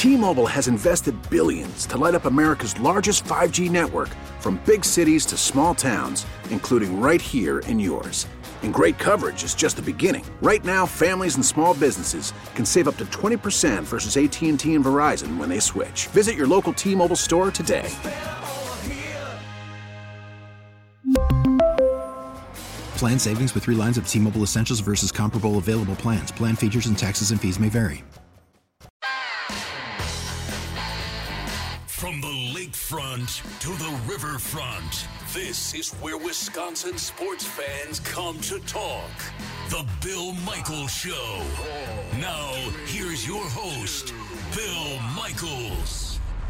T-Mobile has invested billions to light up America's largest 5G network, from big cities to small towns, including right here in yours. And great coverage is just the beginning. Right now, families and small businesses can save up to 20% versus AT&T and Verizon when they switch. Visit your local T-Mobile store today. Plan savings with 3 lines of T-Mobile Essentials versus comparable available plans. Plan features and taxes and fees may vary. From the lakefront to the riverfront, this is where Wisconsin sports fans come to talk. The Bill Michaels Show. Now, here's your host, Bill Michaels.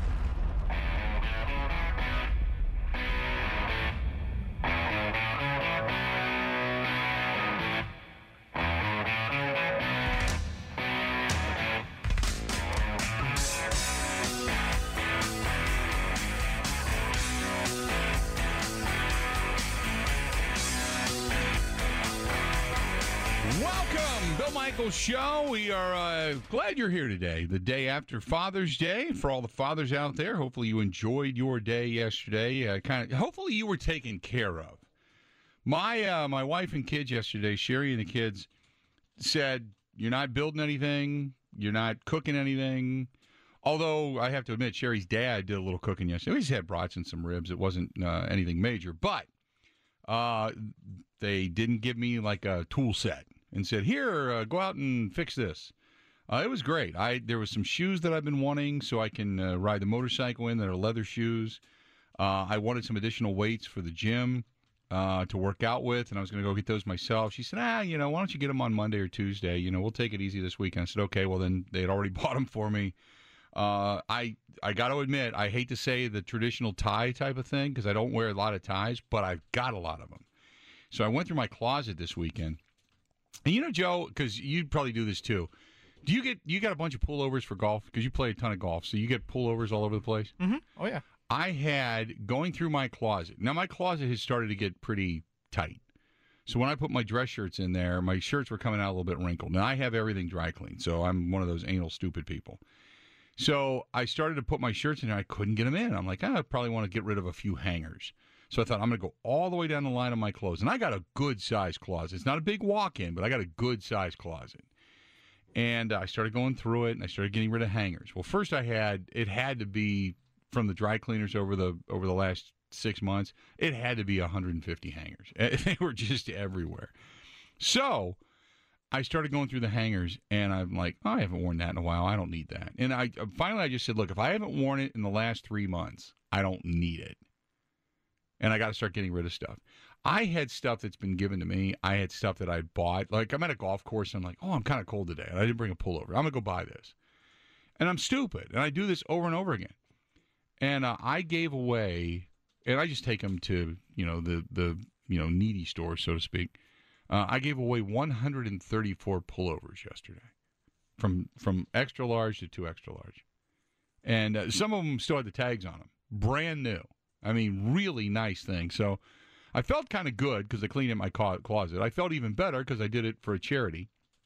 Show. We are glad you're here today, the day after Father's Day. For all the fathers out there, hopefully you enjoyed your day yesterday. Hopefully you were taken care of. My wife and kids yesterday, Sherry and the kids, said, you're not building anything, you're not cooking anything. Although I have to admit, Sherry's dad did a little cooking yesterday. We just had brats and some ribs. It wasn't anything major, but they didn't give me like a tool set and said, here, go out and fix this. It was great. There was some shoes that I've been wanting so I can ride the motorcycle in that are leather shoes. I wanted some additional weights for the gym to work out with, and I was going to go get those myself. She said, why don't you get them on Monday or Tuesday? We'll take it easy this weekend. I said, okay, well, then they had already bought them for me. I got to admit, I hate to say the traditional tie type of thing because I don't wear a lot of ties, but I've got a lot of them. So I went through my closet this weekend. And Joe, because you probably do this too. You got a bunch of pullovers for golf because you play a ton of golf, so you get pullovers all over the place? Mm-hmm. Oh, yeah. I had, going through my closet. Now, my closet has started to get pretty tight. So when I put my dress shirts in there, my shirts were coming out a little bit wrinkled. Now, I have everything dry cleaned, so I'm one of those anal stupid people. So I started to put my shirts in there. I couldn't get them in. I'm like, I probably want to get rid of a few hangers. So I thought, I'm going to go all the way down the line of my clothes. And I got a good-sized closet. It's not a big walk-in, but I got a good-sized closet. And I started going through it, and I started getting rid of hangers. Well, first it had to be from the dry cleaners over the last 6 months. It had to be 150 hangers. They were just everywhere. So I started going through the hangers, and I'm like, I haven't worn that in a while. I don't need that. And finally I just said, look, if I haven't worn it in the last 3 months, I don't need it. And I got to start getting rid of stuff. I had stuff that's been given to me. I had stuff that I bought. Like, I'm at a golf course, and I'm like, I'm kind of cold today, and I didn't bring a pullover. I'm going to go buy this. And I'm stupid, and I do this over and over again. And I gave away, and I just take them to, the needy store, so to speak. I gave away 134 pullovers yesterday, from extra large to 2 extra large. And some of them still had the tags on them, brand new. I mean, really nice thing. So I felt kind of good because I cleaned in my closet. I felt even better because I did it for a charity.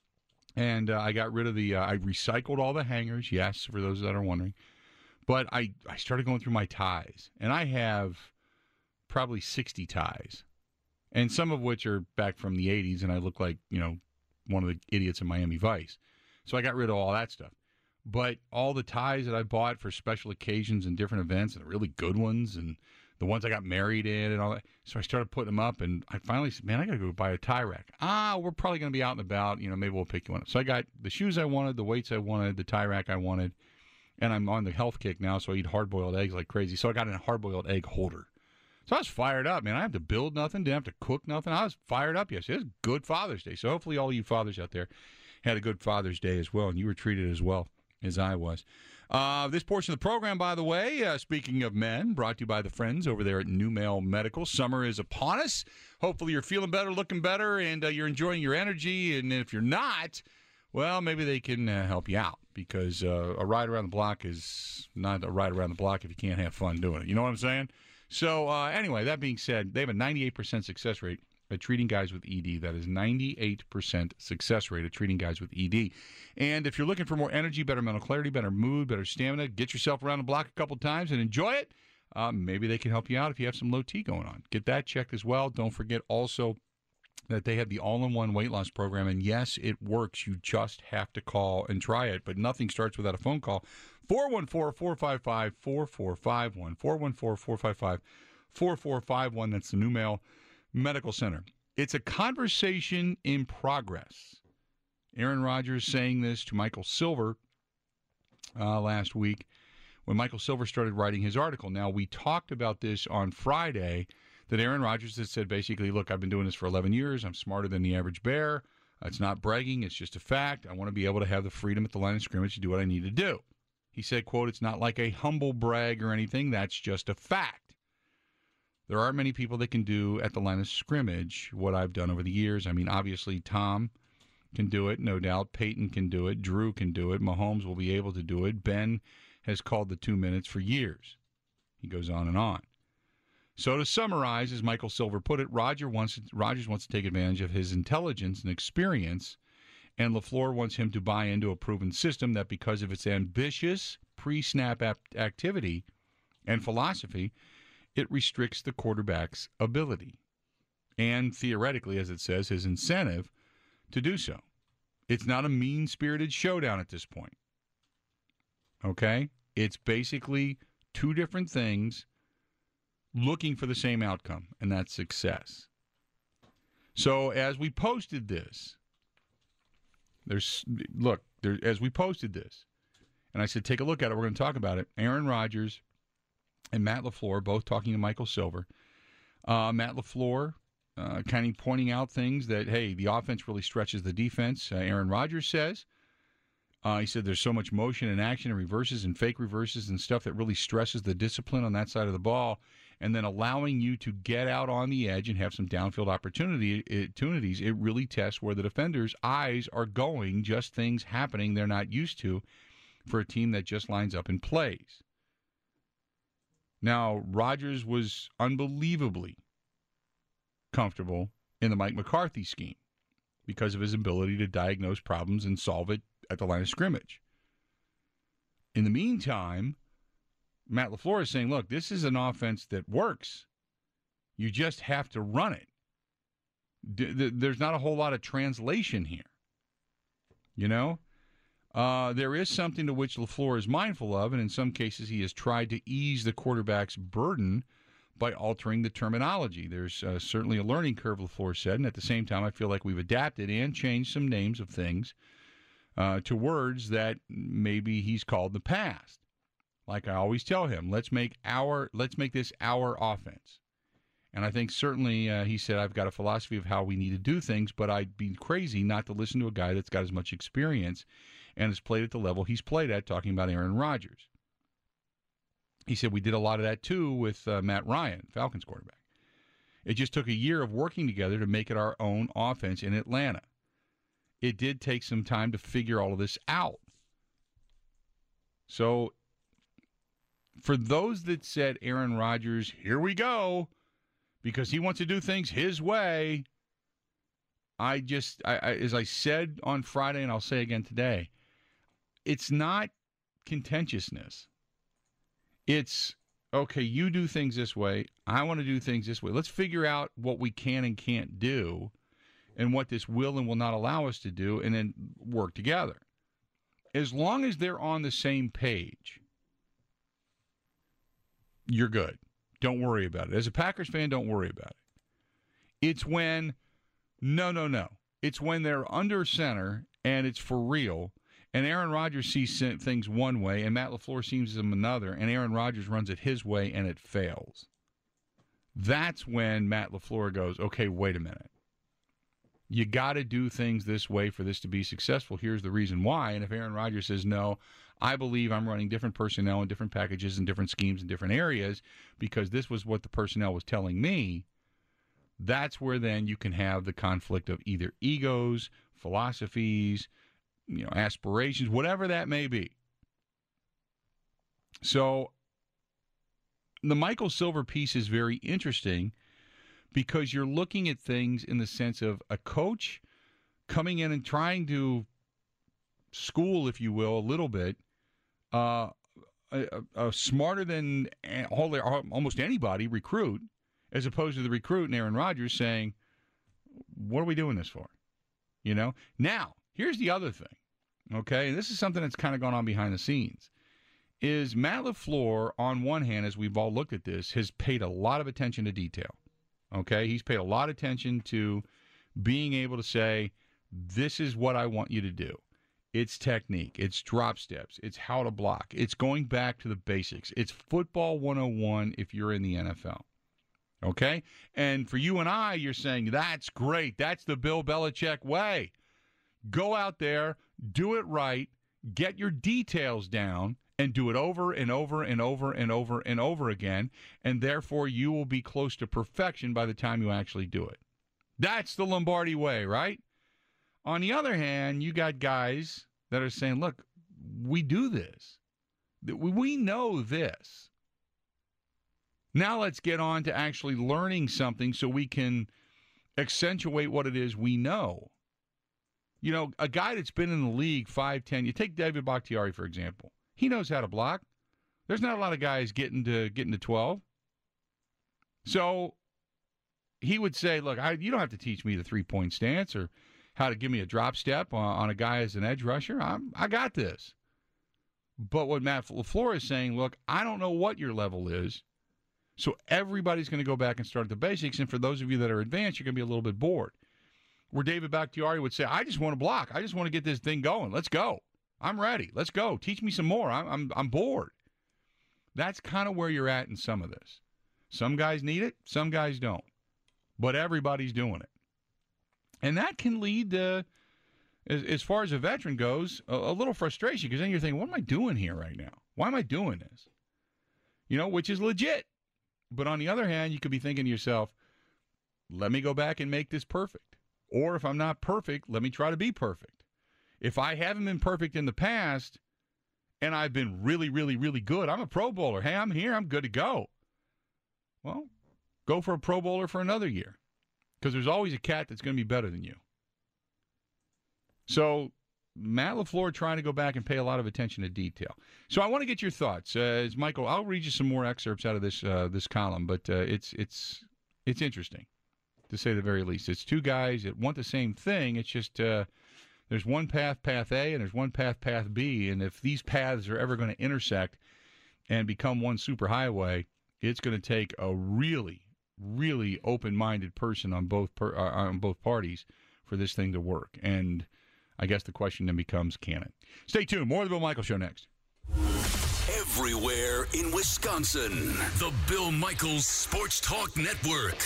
And I got rid of I recycled all the hangers, yes, for those that are wondering. But I started going through my ties. And I have probably 60 ties. And some of which are back from the 80s, and I look like, one of the idiots in Miami Vice. So I got rid of all that stuff. But all the ties that I bought for special occasions and different events, and the really good ones, and the ones I got married in and all that. So I started putting them up, and I finally said, man, I got to go buy a tie rack. We're probably going to be out and about. Maybe we'll pick you one up. So I got the shoes I wanted, the weights I wanted, the tie rack I wanted, and I'm on the health kick now, so I eat hard-boiled eggs like crazy. So I got a hard-boiled egg holder. So I was fired up, man. I didn't have to build nothing, didn't have to cook nothing. I was fired up yesterday. It was good Father's Day. So hopefully all you fathers out there had a good Father's Day as well, and you were treated as well as I was. This portion of the program, by the way, speaking of men, brought to you by the friends over there at New Male Medical. Summer is upon us. Hopefully you're feeling better, looking better, and you're enjoying your energy. And if you're not, well, maybe they can help you out because a ride around the block is not a ride around the block if you can't have fun doing it. You know what I'm saying? So anyway, that being said, they have a 98% success rate at treating guys with ED. That is 98% success rate at treating guys with ED. And if you're looking for more energy, better mental clarity, better mood, better stamina, get yourself around the block a couple times and enjoy it. Maybe they can help you out if you have some low T going on. Get that checked as well. Don't forget also that they have the all-in-one weight loss program. And, yes, it works. You just have to call and try it. But nothing starts without a phone call. 414-455-4451. 414-455-4451. That's the NuMale Medical Center. It's a conversation in progress. Aaron Rodgers saying this to Michael Silver last week when Michael Silver started writing his article. Now, we talked about this on Friday, that Aaron Rodgers had said basically, look, I've been doing this for 11 years. I'm smarter than the average bear. It's not bragging. It's just a fact. I want to be able to have the freedom at the line of scrimmage to do what I need to do. He said, quote, it's not like a humble brag or anything. That's just a fact. There aren't many people that can do at the line of scrimmage what I've done over the years. I mean, obviously, Tom can do it, no doubt. Peyton can do it. Drew can do it. Mahomes will be able to do it. Ben has called the 2 minutes for years. He goes on and on. So to summarize, as Michael Silver put it, Rodgers wants to take advantage of his intelligence and experience, and LaFleur wants him to buy into a proven system that, because of its ambitious pre-snap activity and philosophy, it restricts the quarterback's ability and, theoretically, as it says, his incentive to do so. It's not a mean-spirited showdown at this point. Okay? It's basically two different things looking for the same outcome, and that's success. So as we posted this, as we posted this, and I said, take a look at it, we're going to talk about it. Aaron Rodgers and Matt LaFleur both talking to Michael Silver. Matt LaFleur kind of pointing out things that, hey, the offense really stretches the defense. Aaron Rodgers says, he said there's so much motion and action and reverses and fake reverses and stuff that really stresses the discipline on that side of the ball, and then allowing you to get out on the edge and have some downfield opportunities. It really tests where the defender's eyes are going, just things happening they're not used to for a team that just lines up and plays. Now, Rodgers was unbelievably comfortable in the Mike McCarthy scheme because of his ability to diagnose problems and solve it at the line of scrimmage. In the meantime, Matt LaFleur is saying, look, this is an offense that works. You just have to run it. There's not a whole lot of translation here. You know? There is something to which LaFleur is mindful of, and in some cases he has tried to ease the quarterback's burden by altering the terminology. There's certainly a learning curve, LaFleur said, and at the same time I feel like we've adapted and changed some names of things to words that maybe he's called in the past. Like I always tell him, let's make this our offense. And I think certainly he said, I've got a philosophy of how we need to do things, but I'd be crazy not to listen to a guy that's got as much experience and has played at the level he's played at, talking about Aaron Rodgers. He said we did a lot of that, too, with Matt Ryan, Falcons quarterback. It just took a year of working together to make it our own offense in Atlanta. It did take some time to figure all of this out. So for those that said Aaron Rodgers, here we go, because he wants to do things his way, I as I said on Friday, and I'll say again today, it's not contentiousness. It's, okay, you do things this way, I want to do things this way. Let's figure out what we can and can't do and what this will and will not allow us to do, and then work together. As long as they're on the same page, you're good. Don't worry about it. As a Packers fan, don't worry about it. It's when, no. It's when they're under center and it's for real, and Aaron Rodgers sees things one way and Matt LaFleur sees them another, and Aaron Rodgers runs it his way and it fails. That's when Matt LaFleur goes, okay, wait a minute. You got to do things this way for this to be successful. Here's the reason why. And if Aaron Rodgers says, no, I believe I'm running different personnel and different packages and different schemes in different areas because this was what the personnel was telling me, that's where then you can have the conflict of either egos, philosophies, aspirations, whatever that may be. So the Michael Silver piece is very interesting because you're looking at things in the sense of a coach coming in and trying to school, if you will, a little bit, smarter than almost anybody recruit, as opposed to the recruit and Aaron Rodgers saying, what are we doing this for? You know? Now, here's the other thing, okay? And this is something that's kind of gone on behind the scenes, is Matt LaFleur, on one hand, as we've all looked at this, has paid a lot of attention to detail, okay? He's paid a lot of attention to being able to say, this is what I want you to do. It's technique. It's drop steps. It's how to block. It's going back to the basics. It's football 101 if you're in the NFL. Okay? And for you and I, you're saying, that's great. That's the Bill Belichick way. Go out there, do it right, get your details down, and do it over and over and over and over and over again, and therefore you will be close to perfection by the time you actually do it. That's the Lombardi way, right? On the other hand, you got guys that are saying, look, we do this. We know this. Now let's get on to actually learning something so we can accentuate what it is we know. You know, a guy that's been in the league 5, 10, you take David Bakhtiari, for example. He knows how to block. There's not a lot of guys getting to 12. So he would say, look, you don't have to teach me the three-point stance or how to give me a drop step on a guy as an edge rusher. I got this. But what Matt LaFleur is saying, look, I don't know what your level is, so everybody's going to go back and start at the basics, and for those of you that are advanced, you're going to be a little bit bored. Where David Bakhtiari would say, I just want to block. I just want to get this thing going. Let's go. I'm ready. Let's go. Teach me some more. I'm bored. That's kind of where you're at in some of this. Some guys need it. Some guys don't. But everybody's doing it. And that can lead to, as far as a veteran goes, a little frustration, because then you're thinking, what am I doing here right now? Why am I doing this? You know, which is legit. But on the other hand, you could be thinking to yourself, let me go back and make this perfect. Or if I'm not perfect, let me try to be perfect. If I haven't been perfect in the past and I've been really, really, really good, I'm a Pro Bowler. Hey, I'm here. I'm good to go. Well, go for a Pro Bowler for another year, because there's always a cat that's going to be better than you. So Matt LaFleur trying to go back and pay a lot of attention to detail. So I want to get your thoughts. As Michael, I'll read you some more excerpts out of this column, but it's interesting, to say the very least. It's two guys that want the same thing. It's just there's one path, path A, and there's one path, path B. And if these paths are ever going to intersect and become one superhighway, it's going to take a really, really open-minded person on both parties for this thing to work. And I guess the question then becomes, can it? Stay tuned. More of the Bill Michaels Show next. Everywhere in Wisconsin, the Bill Michaels Sports Talk Network.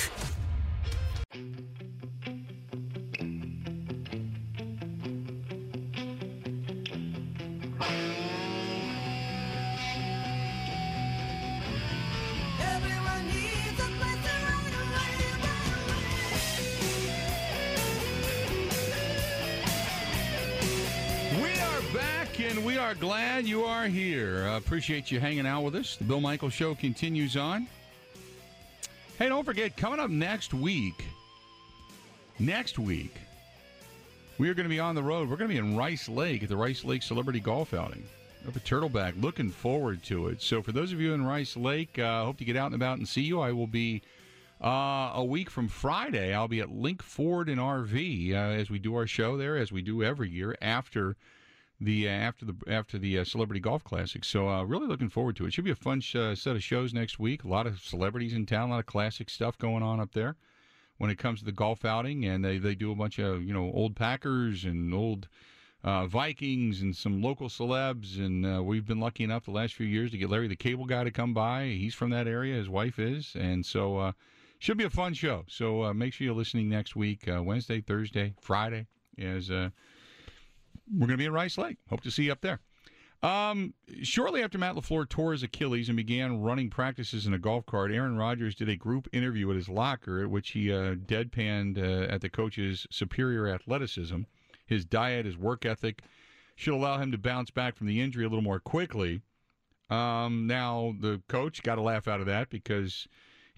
And we are glad you are here. Appreciate you hanging out with us. The Bill Michaels Show continues on. Hey, don't forget, coming up next week, we are going to be on the road. We're going to be in Rice Lake at the Rice Lake Celebrity Golf Outing up at Turtleback. Looking forward to it. So for those of you in Rice Lake, hope to get out and about and see you. I will be a week from Friday. I'll be at Link Ford and RV as we do our show there, as we do every year after the Celebrity Golf Classic. So really looking forward to it. Should be a fun set of shows next week. A lot of celebrities in town, a lot of classic stuff going on up there when it comes to the golf outing. And they do a bunch of, old Packers and old Vikings and some local celebs. And we've been lucky enough the last few years to get Larry the Cable Guy to come by. He's from that area. His wife is. And so should be a fun show. So make sure you're listening next week, Wednesday, Thursday, Friday, as we're going to be in Rice Lake. Hope to see you up there. Shortly after Matt LaFleur tore his Achilles and began running practices in a golf cart, Aaron Rodgers did a group interview at his locker, at which he deadpanned at the coach's superior athleticism. His diet, his work ethic should allow him to bounce back from the injury a little more quickly. Now, the coach got a laugh out of that because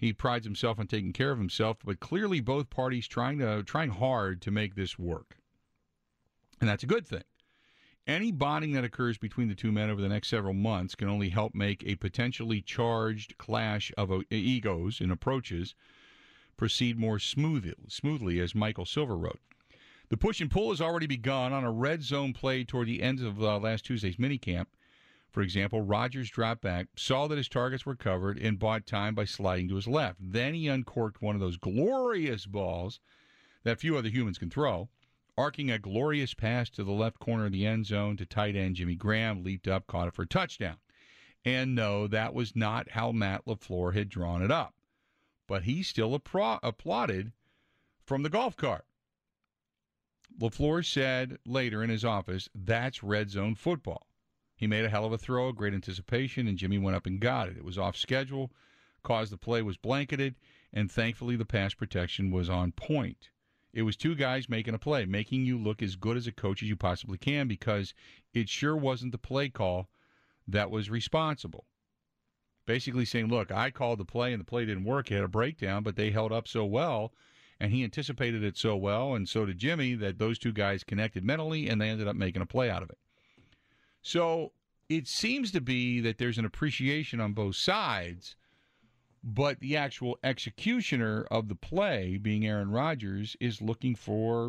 He prides himself on taking care of himself, but clearly both parties trying hard to make this work. And that's a good thing. Any bonding that occurs between the two men over the next several months can only help make a potentially charged clash of egos and approaches proceed more smoothly, as Michael Silver wrote. The push and pull has already begun on a red zone play toward the end of last Tuesday's minicamp. For example, Rodgers dropped back, saw that his targets were covered, and bought time by sliding to his left. Then he uncorked one of those glorious balls that few other humans can throw, arcing a glorious pass to the left corner of the end zone to tight end Jimmy Graham, leaped up, caught it for a touchdown. And no, that was not how Matt LaFleur had drawn it up. But he still applauded from the golf cart. LaFleur said later in his office, that's red zone football. He made a hell of a throw, great anticipation, and Jimmy went up and got it. It was off schedule, caused the play was blanketed, and thankfully the pass protection was on point. It was two guys making a play, making you look as good as a coach as you possibly can, because it sure wasn't the play call that was responsible. Basically saying, look, I called the play and the play didn't work. It had a breakdown, but they held up so well, and he anticipated it so well, and so did Jimmy, that those two guys connected mentally, and they ended up making a play out of it. So it seems to be that there's an appreciation on both sides, but the actual executioner of the play, being Aaron Rodgers, is looking for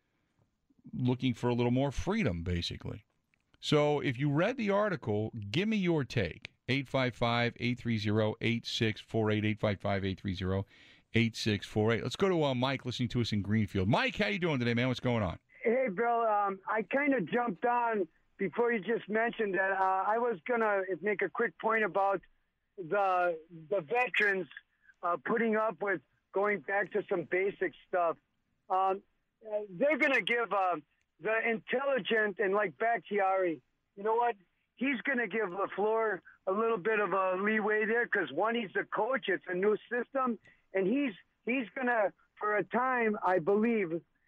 a little more freedom, basically. So if you read the article, give me your take. 855-830-8648, 855-830-8648. Let's go to Mike listening to us in Greenfield. Mike, how you doing today, man? What's going on? Hey, Bill. I kind of jumped on before you just mentioned that. I was going to make a quick point about the veterans putting up with going back to some basic stuff. They're going to give the intelligent and like Bakhtiari, you know what? He's going to give LaFleur a little bit of a leeway there because, one, he's the coach. It's a new system. And he's going to, for a time, I believe,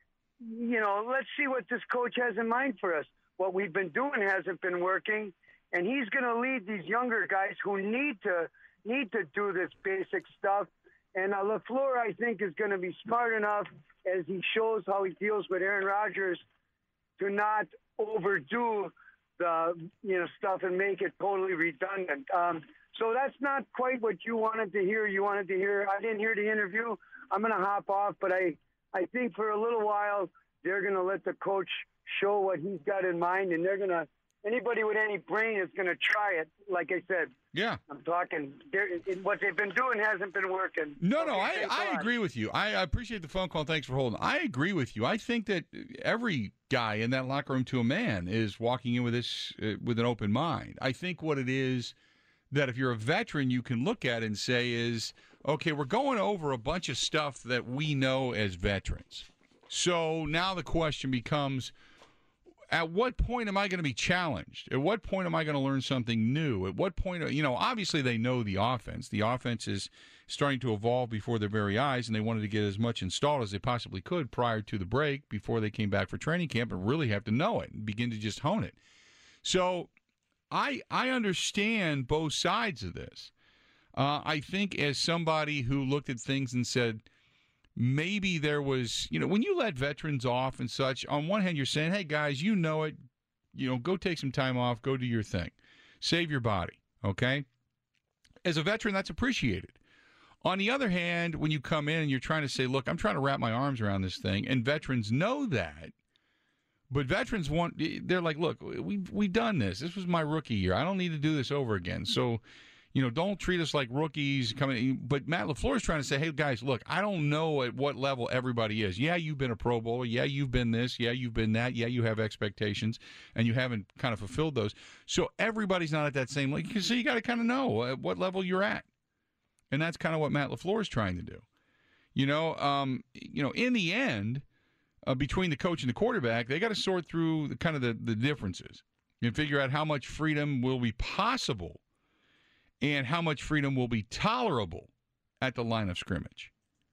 let's see what this coach has in mind for us. What we've been doing hasn't been working. And he's going to lead these younger guys who need to do this basic stuff. And LaFleur, I think, is going to be smart enough as he shows how he deals with Aaron Rodgers to not overdo the stuff and make it totally redundant. So that's not quite what you wanted to hear. I didn't hear the interview. I'm going to hop off, but I think for a little while they're going to let the coach show what he's got in mind, and they're going to. Anybody with any brain is going to try it. Like I said, yeah, I'm talking. What they've been doing hasn't been working. No, I agree with you. I appreciate the phone call. Thanks for holding. I agree with you. I think that every guy in that locker room, to a man, is walking in with this with an open mind. I think what it is that if you're a veteran, you can look at and say is, okay, we're going over a bunch of stuff that we know as veterans. So now the question becomes, at what point am I going to be challenged? At what point am I going to learn something new? At what point, obviously they know the offense. The offense is starting to evolve before their very eyes, and they wanted to get as much installed as they possibly could prior to the break before they came back for training camp and really have to know it and begin to just hone it. So I understand both sides of this. I think as somebody who looked at things and said, maybe there was, when you let veterans off and such, on one hand, you're saying, hey, guys, you know it. Go take some time off. Go do your thing. Save your body, okay? As a veteran, that's appreciated. On the other hand, when you come in and you're trying to say, look, I'm trying to wrap my arms around this thing, and veterans know that, but veterans they're like, look, we've done this. This was my rookie year. I don't need to do this over again. So, don't treat us like rookies coming. But Matt LaFleur is trying to say, hey, guys, look, I don't know at what level everybody is. Yeah, you've been a Pro Bowler. Yeah, you've been this. Yeah, you've been that. Yeah, you have expectations, and you haven't kind of fulfilled those. So everybody's not at that same level. So you got to kind of know at what level you're at. And that's kind of what Matt LaFleur is trying to do. In the end, between the coach and the quarterback, they got to sort through the differences and figure out how much freedom will be possible and how much freedom will be tolerable at the line of scrimmage.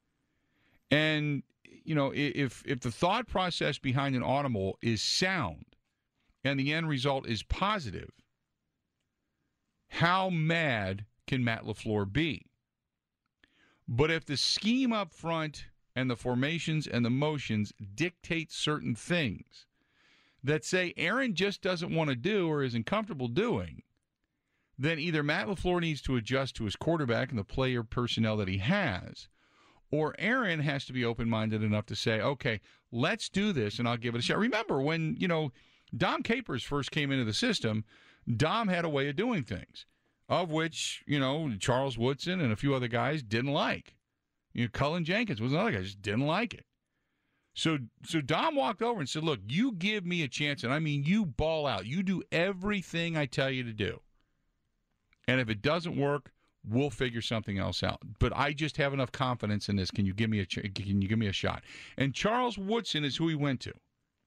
And, if the thought process behind an audible is sound and the end result is positive, how mad can Matt LaFleur be? But if the scheme up front and the formations and the motions dictate certain things that say Aaron just doesn't want to do or isn't comfortable doing, then either Matt LaFleur needs to adjust to his quarterback and the player personnel that he has, or Aaron has to be open-minded enough to say, okay, let's do this and I'll give it a shot. Remember when, Dom Capers first came into the system, Dom had a way of doing things, of which, Charles Woodson and a few other guys didn't like. Cullen Jenkins was another guy, just didn't like it. So Dom walked over and said, look, you give me a chance, and I mean you ball out. You do everything I tell you to do. And if it doesn't work, we'll figure something else out. But I just have enough confidence in this. Can you give me a shot? And Charles Woodson is who he went to.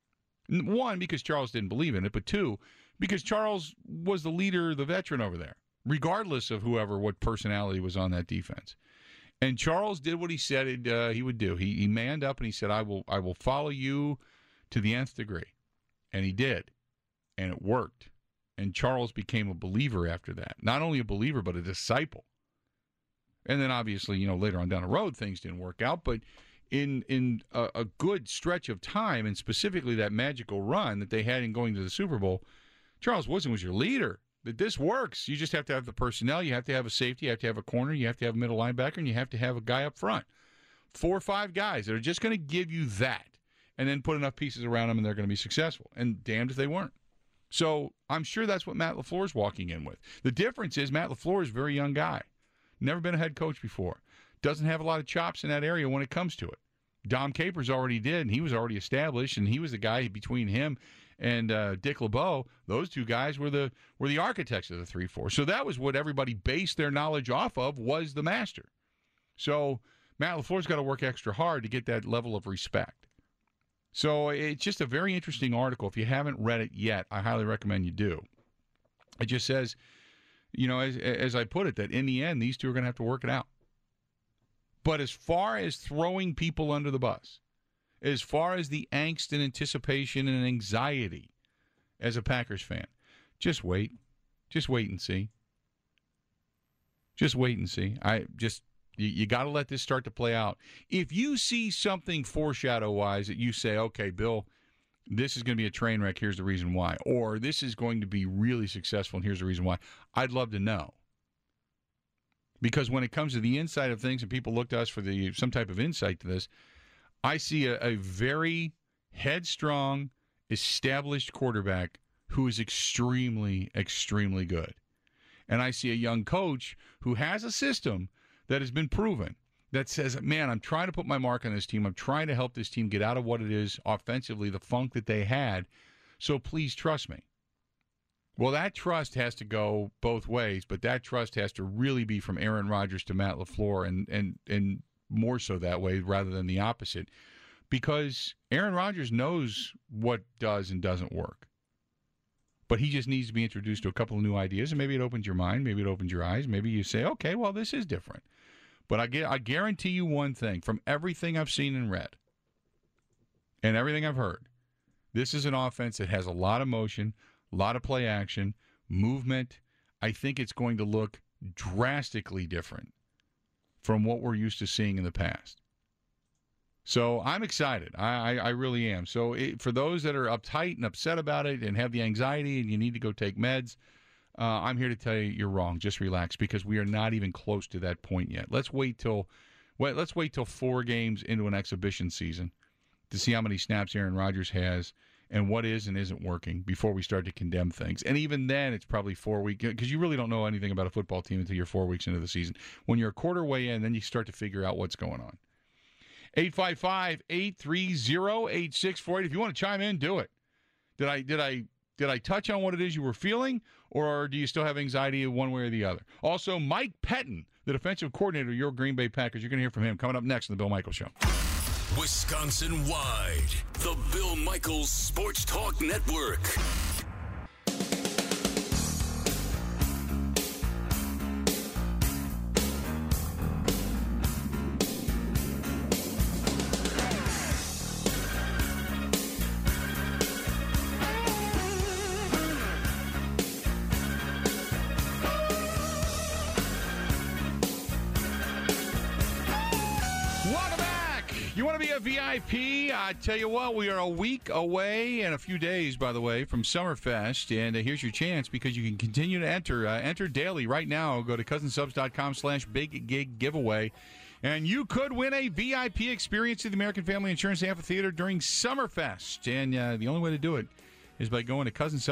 One, because Charles didn't believe in it, but two, because Charles was the leader, the veteran over there, regardless of what personality was on that defense. And Charles did what he said he would do. He manned up and he said, I will follow you to the nth degree. And he did. And it worked. And Charles became a believer after that. Not only a believer, but a disciple. And then obviously, later on down the road, things didn't work out. But in a good stretch of time, and specifically that magical run that they had in going to the Super Bowl, Charles Woodson was your leader. That this works. You just have to have the personnel. You have to have a safety. You have to have a corner. You have to have a middle linebacker. And you have to have a guy up front. 4 or 5 guys that are just going to give you that. And then put enough pieces around them and they're going to be successful. And damned if they weren't. So I'm sure that's what Matt LaFleur's walking in with. The difference is Matt LaFleur is a very young guy. Never been a head coach before. Doesn't have a lot of chops in that area when it comes to it. Dom Capers already did, and he was already established, and he was the guy between him and Dick LeBeau. Those two guys were the architects of the 3-4. So that was what everybody based their knowledge off of, was the master. So Matt LaFleur's got to work extra hard to get that level of respect. So it's just a very interesting article. If you haven't read it yet, I highly recommend you do. It just says, as I put it, that in the end, these two are going to have to work it out. But as far as throwing people under the bus, as far as the angst and anticipation and anxiety as a Packers fan, just wait. Just wait and see. Just wait and see. You got to let this start to play out. If you see something foreshadow-wise that you say, okay, Bill, this is going to be a train wreck, here's the reason why. Or this is going to be really successful, and here's the reason why. I'd love to know. Because when it comes to the inside of things, and people look to us for some type of insight to this, I see a very headstrong, established quarterback who is extremely, extremely good. And I see a young coach who has a system that has been proven, that says, man, I'm trying to put my mark on this team. I'm trying to help this team get out of what it is offensively, the funk that they had. So please trust me. Well, that trust has to go both ways, but that trust has to really be from Aaron Rodgers to Matt LaFleur, and more so that way rather than the opposite, because Aaron Rodgers knows what does and doesn't work. But he just needs to be introduced to a couple of new ideas, and maybe it opens your mind, maybe it opens your eyes, maybe you say, okay, well, this is different. But I guarantee you one thing, from everything I've seen and read and everything I've heard, this is an offense that has a lot of motion, a lot of play action, movement. I think it's going to look drastically different from what we're used to seeing in the past. So I'm excited. I really am. So for those that are uptight and upset about it and have the anxiety and you need to go take meds, I'm here to tell you you're wrong. Just relax, because we are not even close to that point yet. Let's wait till 4 games into an exhibition season to see how many snaps Aaron Rodgers has and what is and isn't working before we start to condemn things. And even then, it's probably 4 weeks, because you really don't know anything about a football team until you're 4 weeks into the season. When you're a quarter way in, then you start to figure out what's going on. 855-830-8648. If you want to chime in, do it. Did I touch on what it is you were feeling, or do you still have anxiety one way or the other? Also, Mike Pettin, the defensive coordinator of your Green Bay Packers. You're going to hear from him coming up next on The Bill Michaels Show. Wisconsin-wide, the Bill Michaels Sports Talk Network. Want to be a VIP? I tell you what, we are a week away and a few days, by the way, from Summerfest. And here's your chance because you can continue to enter. Enter daily right now. Go to cousinsubs.com/big-gig-giveaway. And you could win a VIP experience at the American Family Insurance Amphitheater during Summerfest. And the only way to do it is by going to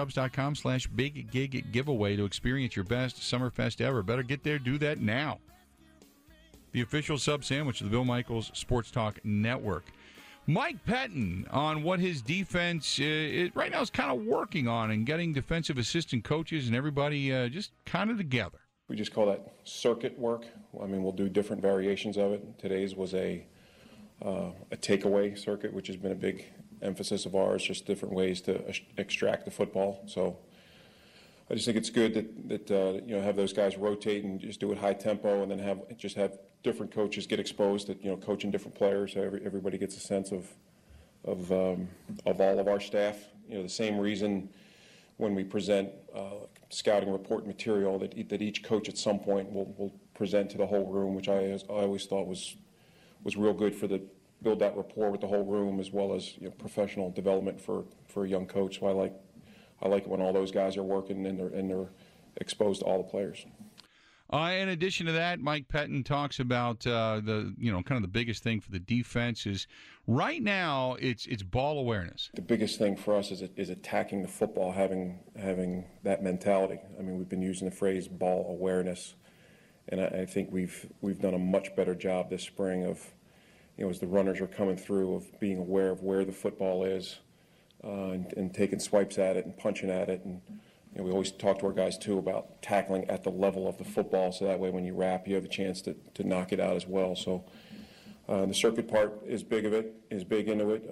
cousinsubs.com/big-gig-giveaway to experience your best Summerfest ever. Better get there. Do that now. The official sub sandwich of the Bill Michaels Sports Talk Network. Mike Pettine on what his defense right now is kind of working on and getting defensive assistant coaches and everybody just kind of together. We just call that circuit work. I mean, we'll do different variations of it. Today's was a takeaway circuit, which has been a big emphasis of ours, just different ways to extract the football. So I just think it's good that have those guys rotate and just do it high tempo, and then have different coaches get exposed to coaching different players, so everybody gets a sense of all of our staff. The same reason when we present scouting report material that each coach at some point will present to the whole room, which I always thought was real good for build that rapport with the whole room, as well as professional development for a young coach. So I like it when all those guys are working and they're exposed to all the players. In addition to that, Mike Pettine talks about kind of the biggest thing for the defense is right now it's ball awareness. The biggest thing for us is attacking the football, having that mentality. I mean, we've been using the phrase ball awareness, and I think we've done a much better job this spring of, as the runners are coming through, of being aware of where the football is and taking swipes at it and punching at it. And we always talk to our guys, too, about tackling at the level of the football, so that way when you wrap, you have a chance to knock it out as well. So the circuit part is big into it.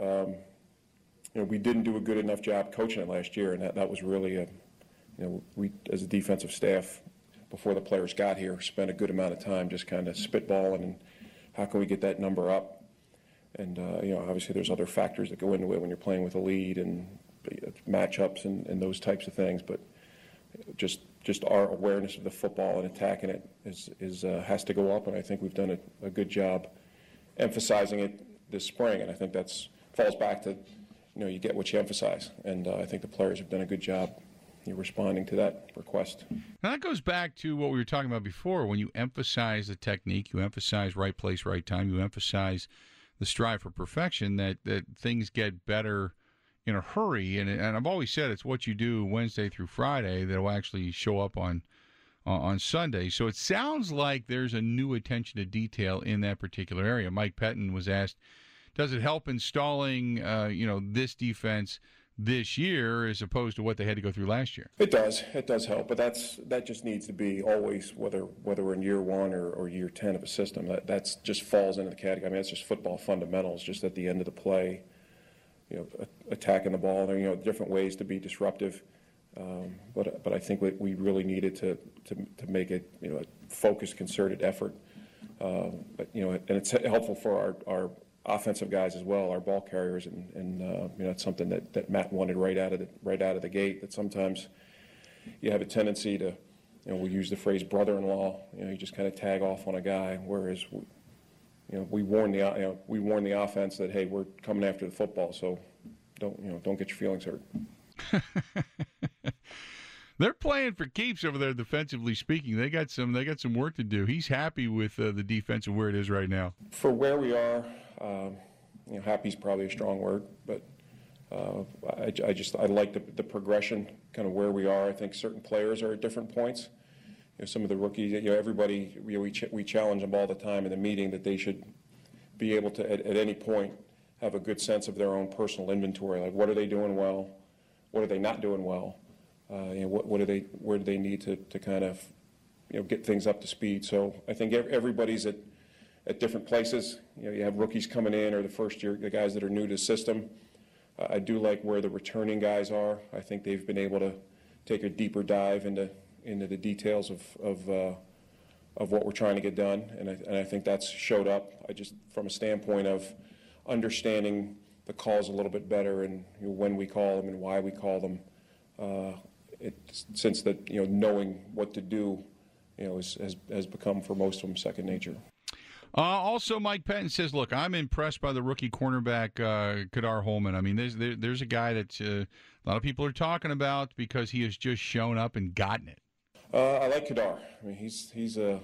We didn't do a good enough job coaching it last year, and that was really we, as a defensive staff, before the players got here, spent a good amount of time just kind of spitballing and how can we get that number up. And, obviously there's other factors that go into it when you're playing with a lead and matchups and those types of things, but just our awareness of the football and attacking it has to go up, and I think we've done a good job emphasizing it this spring, and I think falls back to you get what you emphasize, and I think the players have done a good job responding to that request. Now that goes back to what we were talking about before. When you emphasize the technique, you emphasize right place, right time, you emphasize the strive for perfection, that things get better in a hurry, and I've always said it's what you do Wednesday through Friday that will actually show up on Sunday. So it sounds like there's a new attention to detail in that particular area. Mike Pettine was asked, does it help installing this defense this year as opposed to what they had to go through last year? It does help, but that just needs to be always, whether we're in year 1 or year 10 of a system. That's just falls into the category. I mean, that's just football fundamentals, just at the end of the play. Attacking the ball. There are different ways to be disruptive, but I think we really needed to make it a focused, concerted effort. And it's helpful for our offensive guys as well, our ball carriers, and it's something that Matt wanted right out of the gate. That sometimes you have a tendency to, we use the phrase brother-in-law. You just kind of tag off on a guy, whereas we warn the offense that, hey, we're coming after the football, so don't get your feelings hurt. They're playing for keeps over there, defensively speaking. They got some work to do. He's happy with the defense and where it is right now. For where we are, happy is probably a strong word, but I like the progression, kind of where we are. I think certain players are at different points. Some of the rookies, everybody, we challenge them all the time in the meeting that they should be able to, at any point, have a good sense of their own personal inventory. Like, what are they doing well? What are they not doing well? Where do they need to kind of, get things up to speed? So I think everybody's at different places. You have rookies coming in, or the guys that are new to the system. I do like where the returning guys are. I think they've been able to take a deeper dive into the details of what we're trying to get done, and I think that's showed up. From a standpoint of understanding the calls a little bit better, and when we call them and why we call them, since that knowing what to do, has become for most of them second nature. Also, Mike Pettin says, look, I'm impressed by the rookie cornerback, Kadar Holman. I mean, there's a guy that a lot of people are talking about because he has just shown up and gotten it. I like Kadar. I mean, he's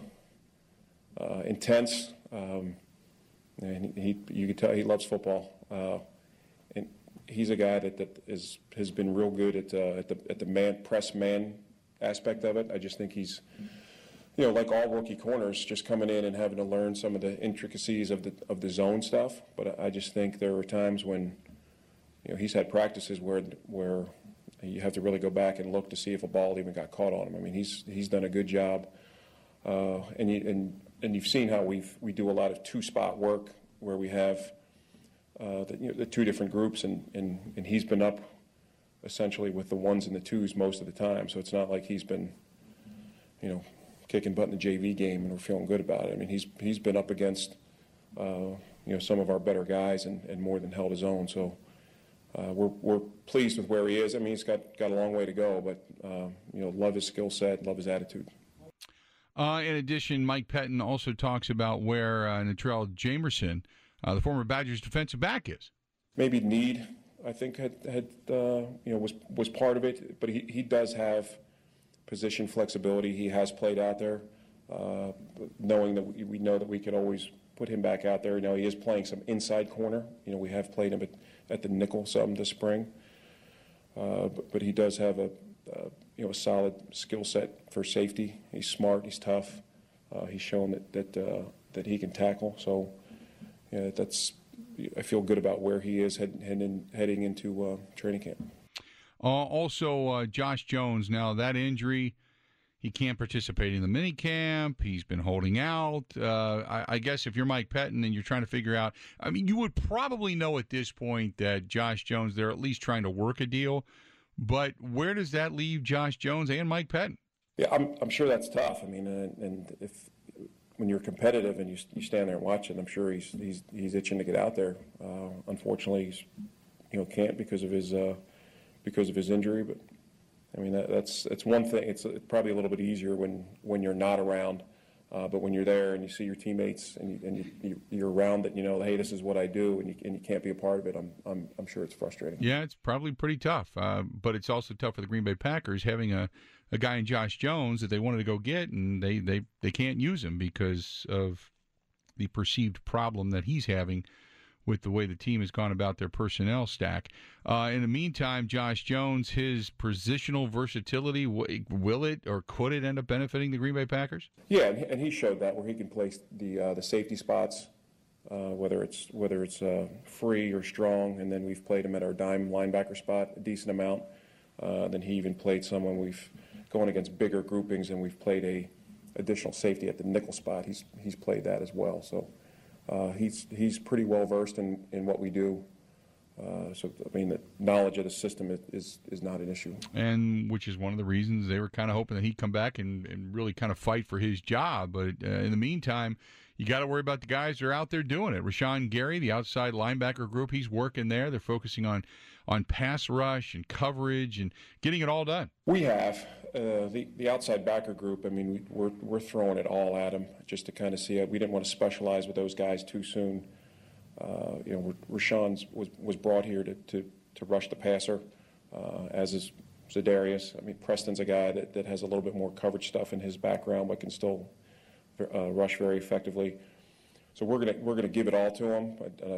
intense, and you can tell he loves football. And he's a guy that has been real good at the press man aspect of it. I just think he's, like all rookie corners, just coming in and having to learn some of the intricacies of the zone stuff. But I just think there are times when, he's had practices where you have to really go back and look to see if a ball even got caught on him. I mean, he's done a good job, and you've seen how we do a lot of two-spot work where we have the two different groups, and he's been up essentially with the ones and the twos most of the time. So it's not like he's been, kicking butt in the JV game and we're feeling good about it. I mean, he's been up against, some of our better guys and more than held his own. So we're pleased with where he is. I mean, he's got a long way to go, but love his skill set, love his attitude. In addition, Mike Pettin also talks about where Natrell Jamerson, the former Badgers defensive back, is. Maybe need, I think, was part of it, but he does have position flexibility. He has played out there, knowing that we know that we can always put him back out there. Now he is playing some inside corner. We have played him at the nickel some this spring, but he does have a solid skill set for safety. He's smart. He's tough. He's shown that he can tackle. So I feel good about where he is heading into training camp. Also, Josh Jones. Now that injury, he can't participate in the mini camp. He's been holding out. I guess if you're Mike Pettin and you're trying to figure out, I mean, you would probably know at this point that Josh Jones, they're at least trying to work a deal. But where does that leave Josh Jones and Mike Pettin? Yeah, I'm sure that's tough. I mean, and when you're competitive and you stand there and watch it, I'm sure he's itching to get out there. Unfortunately, he's can't because of his injury. But I mean, that's one thing. It's probably a little bit easier when you're not around. But when you're there and you see your teammates and you're around that, hey, this is what I do, and you can't be a part of it, I'm sure it's frustrating. Yeah, it's probably pretty tough. But it's also tough for the Green Bay Packers having a guy in Josh Jones that they wanted to go get, and they can't use him because of the perceived problem that he's having with the way the team has gone about their personnel stack. In the meantime, Josh Jones, his positional versatility, will it or could it end up benefiting the Green Bay Packers? Yeah, and he showed that where he can place the safety spots, whether it's free or strong, and then we've played him at our dime linebacker spot a decent amount. Then he even played some when we've gone against bigger groupings, and we've played a additional safety at the nickel spot. He's played that as well. So. He's pretty well versed in what we do. So I mean, the knowledge of the system is not an issue. And which is one of the reasons they were kind of hoping that he'd come back and really kind of fight for his job. But in the meantime, you got to worry about the guys that are out there doing it. Rashawn Gary, the outside linebacker group, he's working there. They're focusing on pass rush and coverage and getting it all done. We have. The outside backer group, I mean, we're throwing it all at them just to kind of see it. We didn't want to specialize with those guys too soon. Rashawn was brought here to rush the passer, as is Za'Darius. I mean, Preston's a guy that has a little bit more coverage stuff in his background, but can still rush very effectively. So we're gonna give it all to him.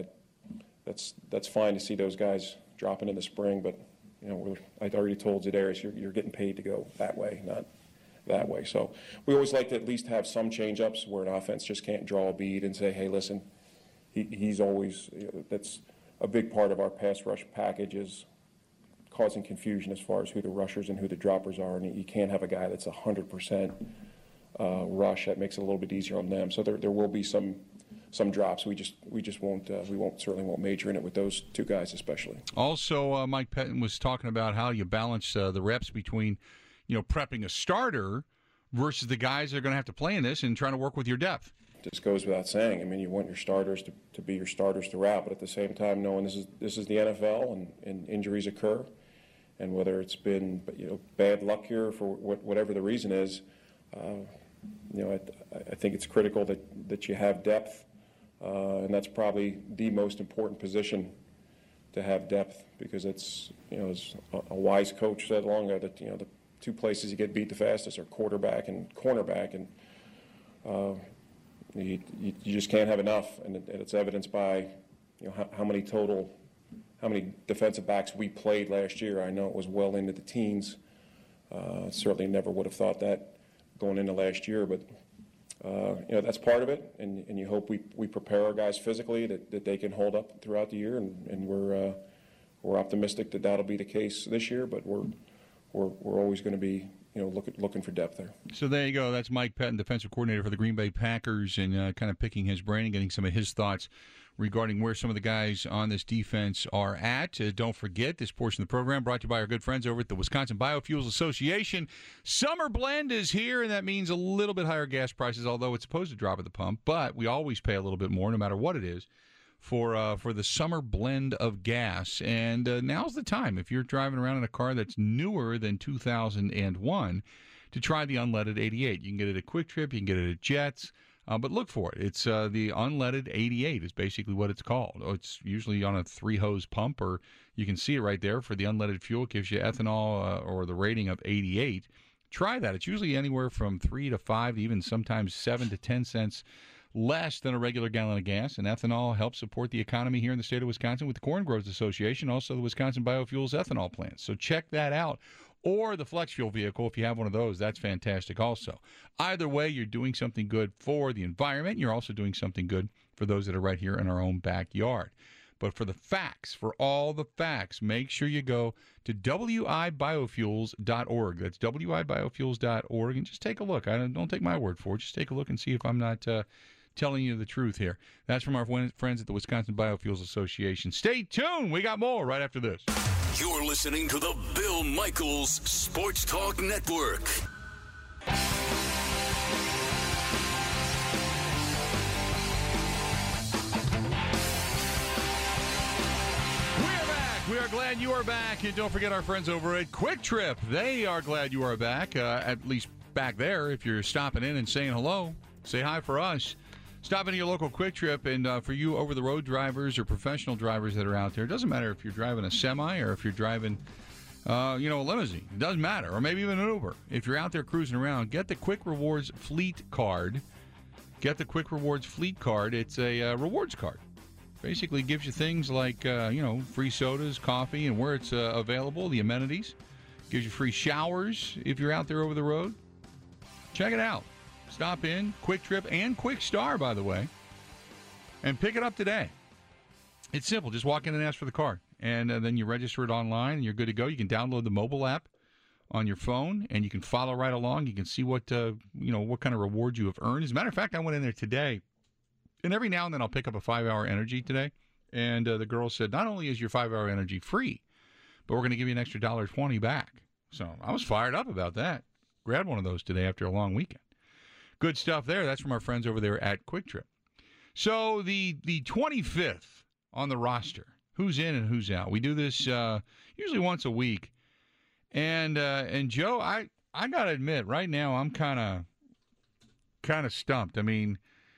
That's fine to see those guys dropping in the spring, but. I already told Za'Darius, you're getting paid to go that way, not that way. So we always like to at least have some change-ups where an offense just can't draw a bead and say, hey, listen, he's always that's a big part of our pass rush package is causing confusion as far as who the rushers and who the droppers are. And you can't have a guy that's 100% rush. That makes it a little bit easier on them. So there will be some drops. We certainly won't major in it with those two guys especially. Also, Mike Pettin was talking about how you balance the reps between, prepping a starter versus the guys that are going to have to play in this and trying to work with your depth. Just goes without saying. I mean, you want your starters to be your starters throughout, but at the same time, knowing this is the NFL and injuries occur, and whether it's been bad luck here for whatever the reason is. I think it's critical that you have depth, and that's probably the most important position to have depth, because it's, as a wise coach said long ago, that the two places you get beat the fastest are quarterback and cornerback, and you just can't have enough, and it's evidenced by how many defensive backs we played last year. I know it was well into the teens. Certainly never would have thought that going into last year, but that's part of it, and you hope we prepare our guys physically that they can hold up throughout the year, and we're optimistic that that'll be the case this year, but we're always going to be looking for depth there. So there you go. That's Mike Pettine, defensive coordinator for the Green Bay Packers, and kind of picking his brain and getting some of his thoughts regarding where some of the guys on this defense are at. Don't forget, this portion of the program brought to you by our good friends over at the Wisconsin Biofuels Association. Summer blend is here, and that means a little bit higher gas prices, although it's supposed to drop at the pump, but we always pay a little bit more no matter what it is for the summer blend of gas. And now's the time, if you're driving around in a car that's newer than 2001, to try the unleaded 88. You can get it at Quick Trip, you can get it at Jets. But look for it. It's the unleaded 88 is basically what it's called. It's usually on a 3-hose pump, or you can see it right there for the unleaded fuel. It gives you ethanol or the rating of 88. Try that. It's usually anywhere from 3 to 5, even sometimes 7 to 10 cents less than a regular gallon of gas. And ethanol helps support the economy here in the state of Wisconsin with the Corn Growers Association, also the Wisconsin Biofuels ethanol plants. So check that out. Or the flex fuel vehicle, if you have one of those, that's fantastic also. Either way, you're doing something good for the environment. You're also doing something good for those that are right here in our own backyard. But for the facts, for all the facts, make sure you go to wibiofuels.org. That's wibiofuels.org, and just take a look. Don't take my word for it. Just take a look and see if I'm not telling you the truth here. That's from our friends at the Wisconsin Biofuels Association. Stay tuned. We got more right after this. You're listening to the Bill Michaels Sports Talk Network. We are glad you are back, and don't forget our friends over at Quick Trip. They are glad you are back, at least back there. If you're stopping in and saying hello, say hi for us. Stop into your local Quick Trip, and for you over-the-road drivers or professional drivers that are out there, it doesn't matter if you're driving a semi or if you're driving, a limousine. It doesn't matter, or maybe even an Uber. If you're out there cruising around, get the Quick Rewards Fleet Card. Get the Quick Rewards Fleet Card. It's a rewards card. Basically gives you things like, free sodas, coffee, and where it's available, the amenities. Gives you free showers if you're out there over the road. Check it out. Stop in, Quick Trip and Quick Star, by the way, and pick it up today. It's simple. Just walk in and ask for the card, and then you register it online, and you're good to go. You can download the mobile app on your phone, and you can follow right along. You can see what kind of rewards you have earned. As a matter of fact, I went in there today, and every now and then I'll pick up a 5-hour energy today, and the girl said, not only is your 5-hour energy free, but we're going to give you an extra $1.20 back. So I was fired up about that. Grabbed one of those today after a long weekend. Good stuff there. That's from our friends over there at Quick Trip. So the 25th on the roster, who's in and who's out. We do this usually once a week. And Joe, I got to admit, right now I'm kind of stumped. I mean,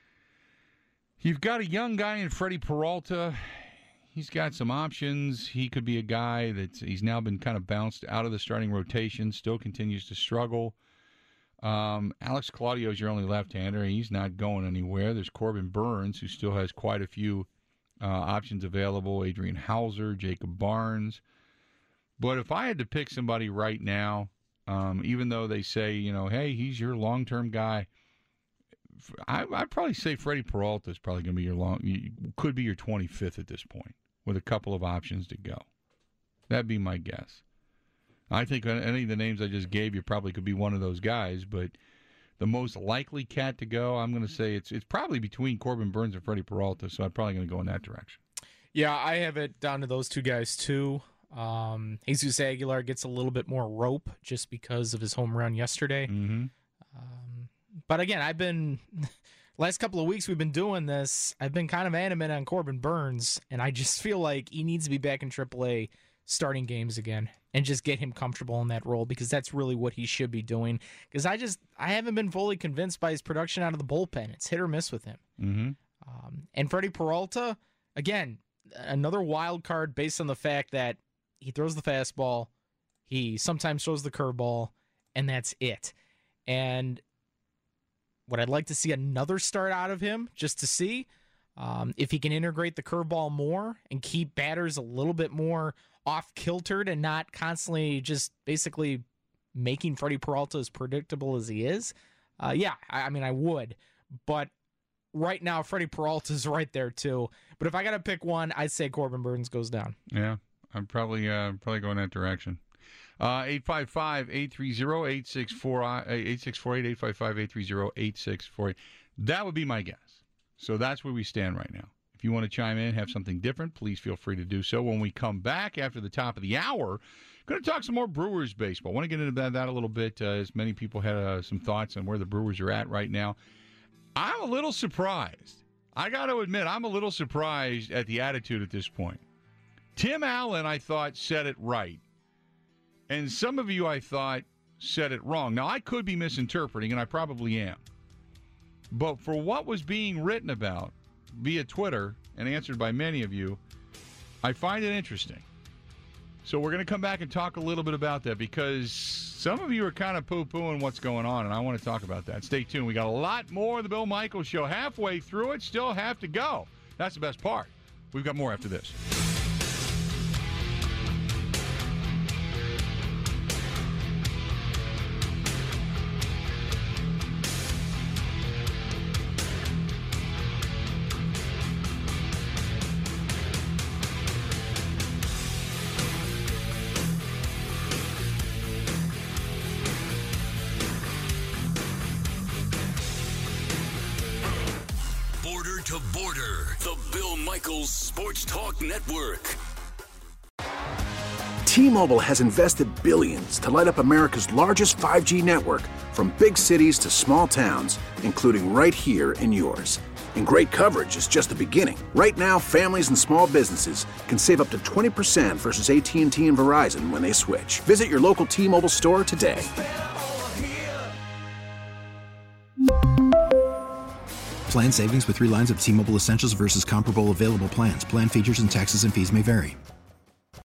you've got a young guy in Freddie Peralta. He's got some options. He could be a guy that he's now been kind of bounced out of the starting rotation, still continues to struggle. Alex Claudio is your only left-hander. He's not going anywhere. There's Corbin Burns, who still has quite a few options available. Adrian Hauser, Jacob Barnes. But if I had to pick somebody right now, even though they say, hey, he's your long-term guy, I'd probably say Freddie Peralta is probably going to be could be your 25th at this point, with a couple of options to go. That'd be my guess. I think any of the names I just gave you probably could be one of those guys, but the most likely cat to go, I'm going to say it's probably between Corbin Burns and Freddie Peralta, so I'm probably going to go in that direction. Yeah, I have it down to those two guys too. Jesus Aguilar gets a little bit more rope just because of his home run yesterday. Mm-hmm. But again, last couple of weeks we've been doing this, I've been kind of adamant on Corbin Burns, and I just feel like he needs to be back in AAA starting games again. and just get him comfortable in that role, because that's really what he should be doing. Because I haven't been fully convinced by his production out of the bullpen. It's hit or miss with him. Mm-hmm. And Freddie Peralta, again, another wild card based on the fact that he throws the fastball, he sometimes throws the curveball, and that's it. And would I'd like to see another start out of him just to see if he can integrate the curveball more and keep batters a little bit more off-kiltered and not constantly just basically making Freddie Peralta as predictable as he is. Yeah, I mean, I would. But right now, Freddie Peralta's right there, too. But if I got to pick one, I'd say Corbin Burnes goes down. Yeah, I'm probably going that direction. 855-830-8648, 855-830-8648. That would be my guess. So that's where we stand right now. If you want to chime in, have something different, please feel free to do so. When we come back after the top of the hour, going to talk some more Brewers baseball. I want to get into that a little bit, as many people had some thoughts on where the Brewers are at right now. I'm a little surprised. I got to admit, I'm a little surprised at the attitude at this point. Tim Allen, I thought, said it right. And some of you, I thought, said it wrong. Now, I could be misinterpreting, and I probably am. But for what was being written about via Twitter and answered by many of you, I find it interesting. So we're going to come back and talk a little bit about that, because some of you are kind of poo-pooing what's going on, and I want to talk about that. Stay tuned. We got a lot more of the Bill Michaels Show. Halfway through it, still have to go. That's the best part. We've got more after this. To Border, the Bill Michaels Sports Talk Network. T-Mobile has invested billions to light up America's largest 5G network, from big cities to small towns, including right here in yours. And great coverage is just the beginning. Right now, families and small businesses can save up to 20% versus AT&T and Verizon when they switch. Visit your local T-Mobile store today. Plan savings with 3 lines of T-Mobile Essentials versus comparable available plans. Plan features and taxes and fees may vary.